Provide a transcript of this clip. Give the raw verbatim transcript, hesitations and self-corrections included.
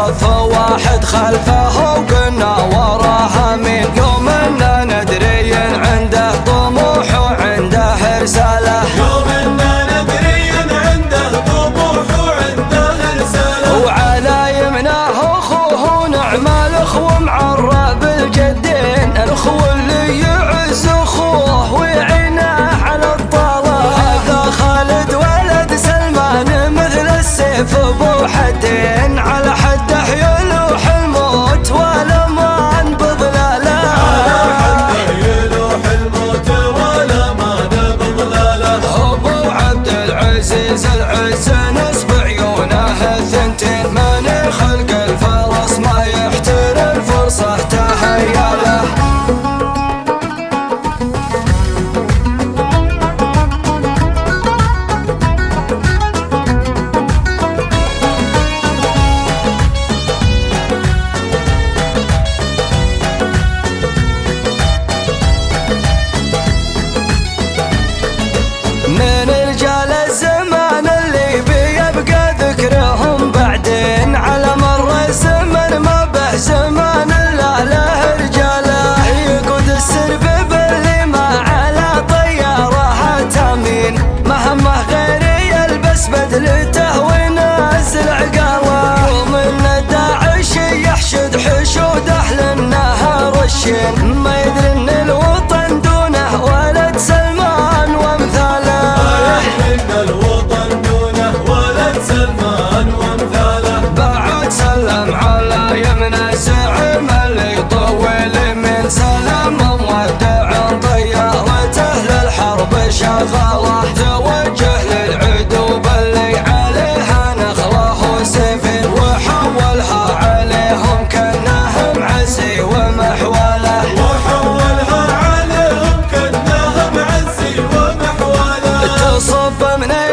صف واحد خلفه وقلنا وراها من يوم إننا ندري عنده طموح وعنده رسالة يوم إننا ندري عنده طموح وعنده رسالة وعلى يمناه أخوه نعم الأخو معرب الجدين الأخو اللي يعز أخوه ويعينه على الطلب هذا خالد ولد سلمان مثل السيف أبو حدين على حده يلوح الموت والأمان بظلاله على حده يلوح الموت والأمان بظلاله أبو عبد العزيز العز نصب عيونه الثنتين من خلق الفرس ما يحتر الفرصة تهيأ له من رجال الزمان اللي بيبقى ذكرهم بعدين على مر الزمن ما به زمان الا له رجاله يقود السرب باللي ما على طياره تامين مهمه غير يلبس بدلته وينزل عقاله يوم ان داعش يحشد حشوده للنهر الشين ما يدري ان الوطن دونه ولد سلمان وامثاله الوطن دونه ولد سلمان وامثاله بعد سلم على يمنى زعم اللي يطول من سلام مودع طيارته للحرب شغاله توجه للعدو باللي عليها نخله وسيف وحولها عليهم كانهم عزي ومحواله وحولها عليهم كانهم عزي ومحواله تصب من